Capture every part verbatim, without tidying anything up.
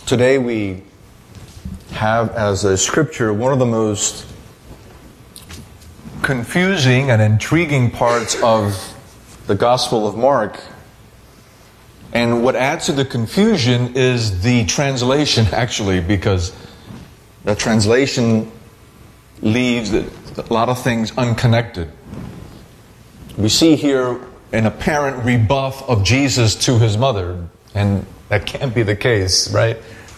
Today we have as a scripture one of the most confusing and intriguing parts of the Gospel of Mark. And what adds to the confusion is the translation, actually, because the translation leaves a lot of things unconnected. We see here an apparent rebuff of Jesus to his mother, and that can't be the case, right?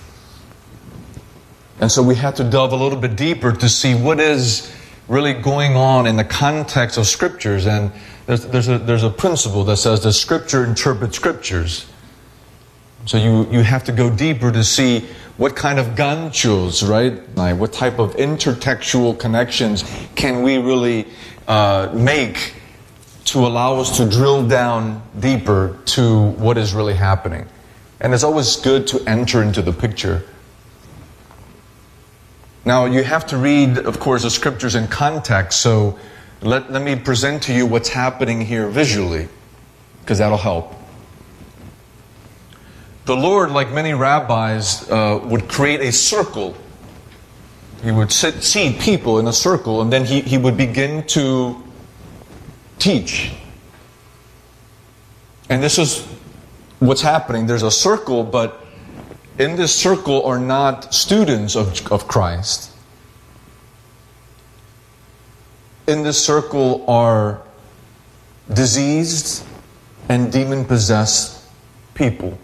And so we have to delve a little bit deeper to see what is really going on in the context of Scriptures. And there's, there's, a, there's a principle that says that Scripture interprets Scriptures. So you, you have to go deeper to see what kind of ganchos, right? Like what type of intertextual connections can we really uh, make to allow us to drill down deeper to what is really happening. And it's always good to enter into the picture. Now, you have to read, of course, the Scriptures in context, so let, let me present to you what's happening here visually, because that'll help. The Lord, like many rabbis, uh, would create a circle. He would sit, seat people in a circle, and then he, he would begin to teach. And this is what's happening. There's a circle, but in this circle are not students of, of Christ. In this circle are diseased and demon-possessed people.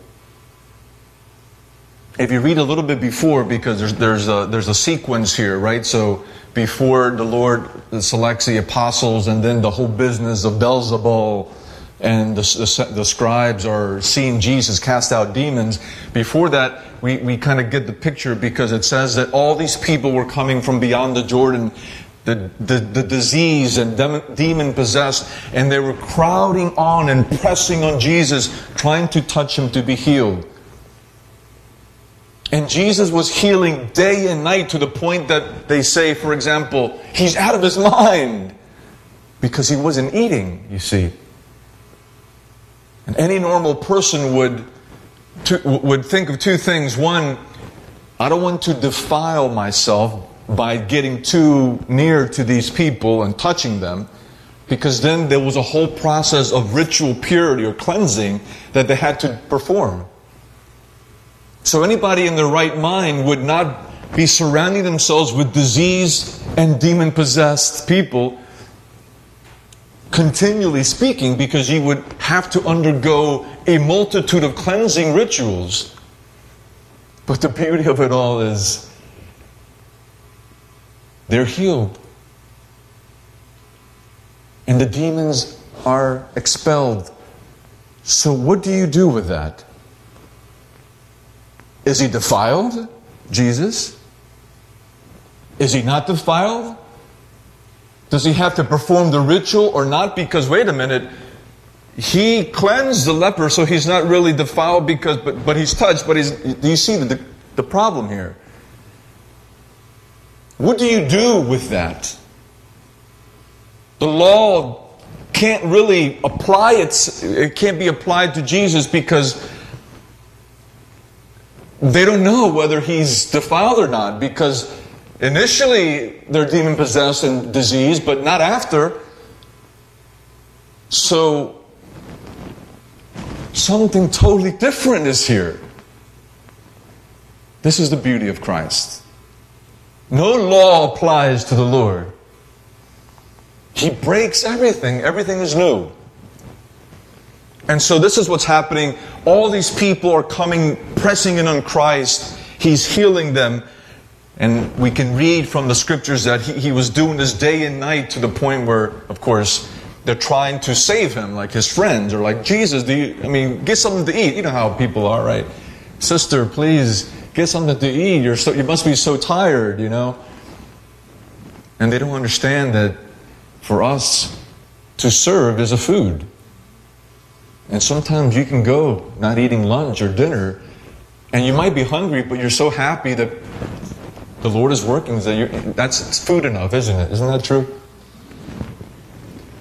If you read a little bit before, because there's there's a, there's a sequence here, right? So before the Lord selects the apostles, and then the whole business of Beelzebul, and the, the, the scribes are seeing Jesus cast out demons. Before that, we, we kind of get the picture, because it says that all these people were coming from beyond the Jordan, the, the, the disease and demon-possessed, and they were crowding on and pressing on Jesus, trying to touch him to be healed. And Jesus was healing day and night, to the point that they say, for example, he's out of his mind, because he wasn't eating, you see. And any normal person would to, would think of two things. One, I don't want to defile myself by getting too near to these people and touching them, because then there was a whole process of ritual purity or cleansing that they had to perform. So anybody in their right mind would not be surrounding themselves with diseased and demon-possessed people, continually speaking, because you would have to undergo a multitude of cleansing rituals. But the beauty of it all is they're healed. And the demons are expelled. So what do you do with that? Is he defiled, Jesus? Is he not defiled? Does he have to perform the ritual or not? Because, wait a minute, he cleansed the leper, so he's not really defiled, because, but, but he's touched. But he's, do you see the, the problem here? What do you do with that? The law can't really apply, it's, it can't be applied to Jesus, because they don't know whether he's defiled or not, because initially they're demon-possessed and diseased, but not after. So something totally different is here. This is the beauty of Christ. No law applies to the Lord. He breaks everything. Everything is new. And so this is what's happening. All these people are coming, pressing in on Christ. He's healing them. And we can read from the Scriptures that he, he was doing this day and night, to the point where, of course, they're trying to save him, like his friends, or like, Jesus, do you, I mean, get something to eat. You know how people are, right? Sister, please, get something to eat. You're so, you must be so tired, you know. And they don't understand that for us to serve is a food. And sometimes you can go not eating lunch or dinner, and you might be hungry, but you're so happy that the Lord is working. That you're, that's food enough, isn't it? Isn't that true?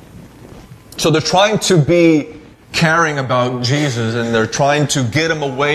So they're trying to be caring about Jesus, and they're trying to get him away